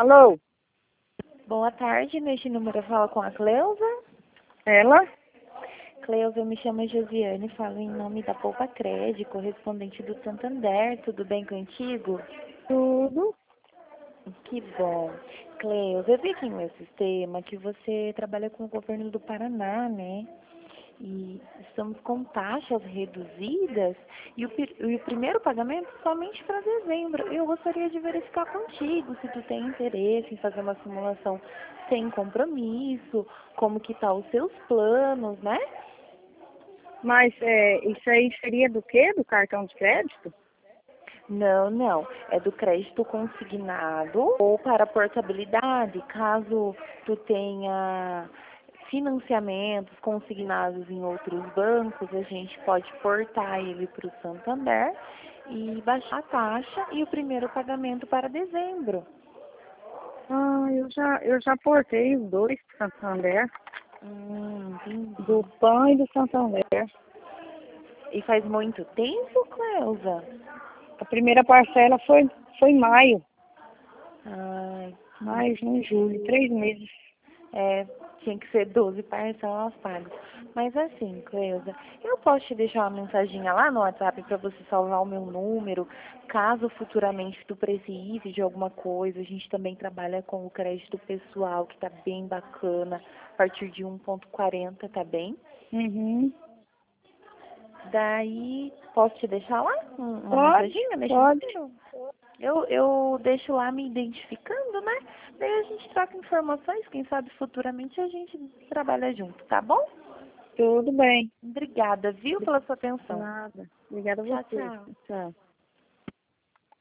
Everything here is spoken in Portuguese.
Alô? Boa tarde, neste número eu falo com a Cleusa. Ela? Cleusa, eu me chamo Josiane, falo em nome da Poupa Crédito, correspondente do Santander. Tudo bem contigo? Tudo. Que bom. Cleusa, eu vi aqui no meu sistema que você trabalha com o governo do Paraná, né? E estamos com taxas reduzidas e o primeiro pagamento somente para dezembro. Eu gostaria de verificar contigo se tu tem interesse em fazer uma simulação sem compromisso, como que tá os seus planos, né? Mas isso aí seria do quê? Do cartão de crédito? Não. É do crédito consignado ou para portabilidade, caso tu tenha financiamentos consignados em outros bancos, a gente pode portar ele para o Santander e baixar a taxa e o primeiro pagamento para dezembro. Ah, eu já portei os dois do Santander, Entendi. do PAN e do Santander. E faz muito tempo, Cleusa? A primeira parcela foi em maio, Ai, maio, junho, julho, 3 meses. tinha que ser 12 parcelas pagas. Mas assim, Cleusa, eu posso te deixar uma mensaginha lá no WhatsApp para você salvar o meu número, caso futuramente tu precise de alguma coisa. A gente também trabalha com o crédito pessoal, que tá bem bacana, a partir de 1,40, tá bem? Uhum. Daí, posso te deixar lá uma Pode, mensaginha neste pode. número? Eu deixo lá me identificando, né? Daí a gente troca informações, quem sabe futuramente a gente trabalha junto, tá bom? Tudo bem. Obrigada, viu, pela sua atenção. Nada. Obrigada a Tchau, você. tchau. Tchau.